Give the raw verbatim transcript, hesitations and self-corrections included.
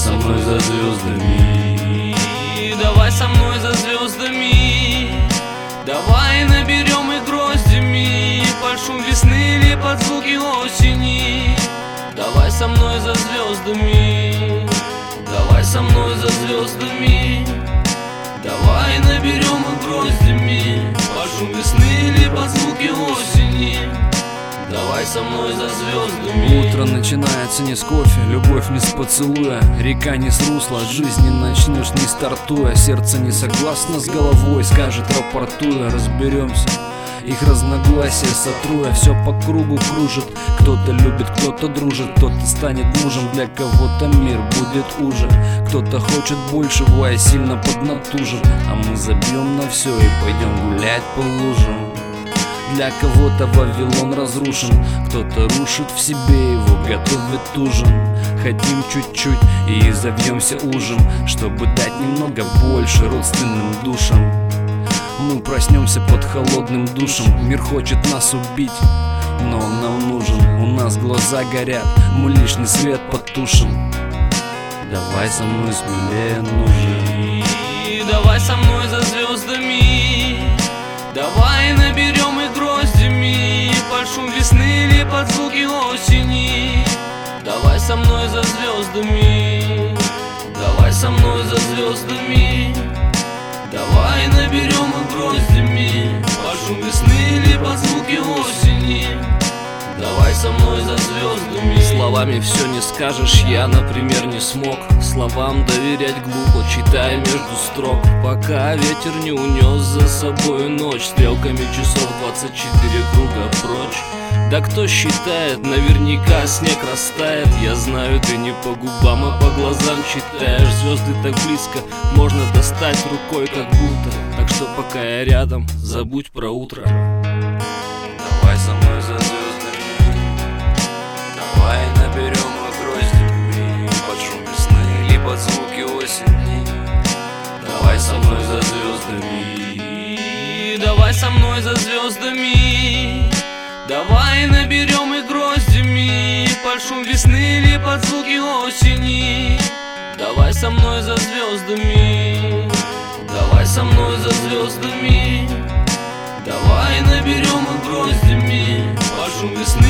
со мной за звездами, давай со мной за звездами. Давай наберем и гроздями под шум весны или под звуки осени. Давай со мной за звездами, давай со мной за звездами. Давай наберем и гроздями под шум весны или под звуки осени. Давай со мной за звездами. Утро начинается не с кофе, любовь не с поцелуя, река не с русла, от жизни начнешь не стартуя. Сердце не согласно с головой, скажет рапортуя. Разберемся, их разногласия сотруя, все по кругу кружит. Кто-то любит, кто-то дружит, кто-то станет мужем, для кого-то мир будет уже. Кто-то хочет большего, а сильно поднатужен. А мы забьем на все и пойдем гулять по лужам. Для кого-то Вавилон разрушен, кто-то рушит в себе его, готовит ужин. Хотим чуть-чуть и завьемся ужин, чтобы дать немного больше родственным душам. Мы проснемся под холодным душем, мир хочет нас убить, но он нам нужен. У нас глаза горят, мы лишний свет потушим. Давай со мной смелее, нужен. Давай со мной за звездами. Давай наберем и гроздями под шум весны или под звуки осени. Давай со мной за звездами, давай со мной за звездами. Давай наберем и гроздями под шум весны или под звуки осени. Давай со мной за звездами. Словами все не скажешь, я, например, не смог словам доверять глупо, читая между строк, пока ветер не унес за собой ночь. Стрелками часов двадцать четыре круга прочь. Да кто считает, наверняка снег растает. Я знаю, ты не по губам, а по глазам читаешь. Звезды так близко, можно достать рукой как будто. Так что пока я рядом, забудь про утро. Давай со мной за звездами, давай наберем и гроздями под шум весны или под звуки осени. Давай со мной за звездами, давай со мной за звездами. Давай наберем и гроздями под шум весны или под звуки осени. Давай со мной за звездами, давай со мной за звездами. Давай наберем и гроздями под шум весны